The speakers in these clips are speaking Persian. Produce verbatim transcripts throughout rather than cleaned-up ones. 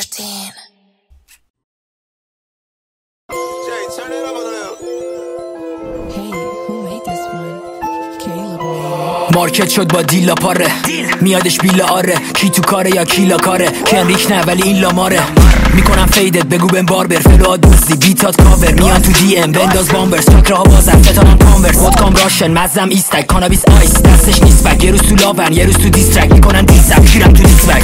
thirteen. Jay, turn it up a little. Hey, who made this one? Caleb made. مارکت شد با دیلا پاره میادش بیلا آره کی تو کاره یا کیلا کاره کنریک نه ولی این لاماره میکنم فیدت بگو بهم باربر فلوها دوزی بیتات کاور میان تو دی ام بنداز بامبرز فکرها بازم فتانم کانورس ودکام راشن مزم ایستک کانابیس آیس دستش نیست بک یه روز تو لاون یه روز تو دیسترک میکنم دیزم گیرم تو دیسبک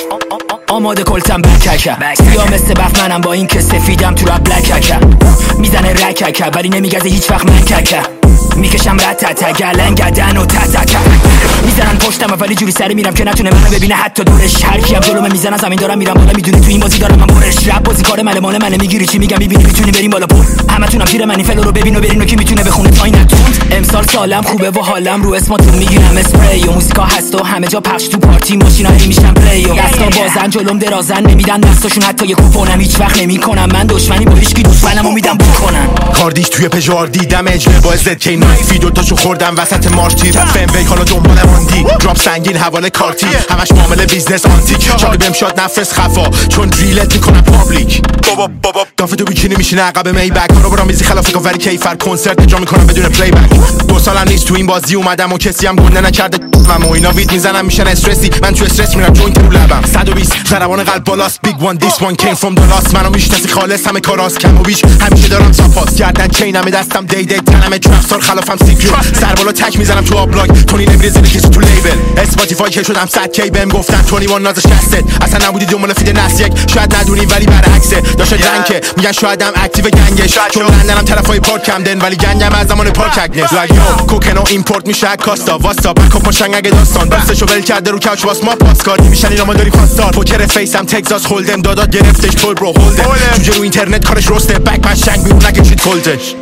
آماده کلتم بککه سیاه مثل بف منم با این که سفیدم تو رب بلککه میزنه رککه ولی نمیگزه هیچ وقت من ککه میکشم رتته گلن گدن و تتکه میزنن پشتم ولی جوری سری میرم که نتونه منو ببینه حتی دورش هر کیم جلومه میزنن زمین دارم میرم بالا میدونه تو این بازی دارم من برش رپ بازی کار مال مال منه میگیری چی میگم میبینی میتونی بریم بالا پر همتونم پیر من این فلو رو ببین و برین و کی میتونه بخونه تا این نتوند امسال سالم خوبه و حالم رو اسماتون میگیرم اسپری و موزیکا هست و همه جا پخش تو پارتی ماشینا هی میشن پلی و دستا بازن جلوم درازن نمیدن دستاشون حتی یه کوپونم هیچ وقت نمیکنم من دشمنی با هیچ کی دشمنمو میدم بکنن کاردیش توی پژوار دیدم اجله با زد کی نایفی دو تاشو خوردم وسط مارتی فم وی حالا دنبال ماندی دراپ سنگین حواله کارتی همش معامله بیزنس آنتیک چاقی بهم شاد نفس خفا چون ریلت میکنم پابلیک بابا بابا دافه تو بیکینی میشینه عقب می بک رو برام میزی خلاف کاوری کیفر کنسرت اجرا میکنم بدون پلی بک دو سالم نیست تو این بازی اومدم و کسی هم گنده نکرده من و اینا وید میزنم میشن استرسی من تو استرس میرم جوینت رو لبم صد و بیست ضربان قلب بالاست بیگ وان دیس وان کیم فرام د لاست منو میشناسی خالص همه کاراست کم و بیش همیشه دارم ساپاس گردن چینم دستم دی دی تنم ترافستار خلافم سیکرت سر بالا تک میزنم تو آبلاگ تونی نمیرزه کسی تو لیبل اسپاتیفای که شدم صد کی بهم گفتن تونی وان نازش دستت اصلا نبودی دنبال فید نس یک شاید ندونی ولی برعکسه داشت رنگه میگن شایدم اکتیو گنگش چون لندنم طرفای پارک کمدن ولی گنگم از زمان پارک اگنس لاگو کوکنو ایمپورت میشه کاستا واستا بکاپ ماشنگ اگه داستان دستشو ول کرده رو کوچ واس ما پاسکار میشن اینا ما داری خواستار پوکر فیسم تگزاس هولدم دادات گرفتش تول برو هولدم جوجه رو اینترنت کارش رسته بک ماشنگ میمونه اگه چیت کلدش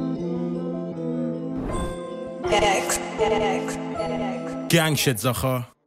گنگ شد زاخا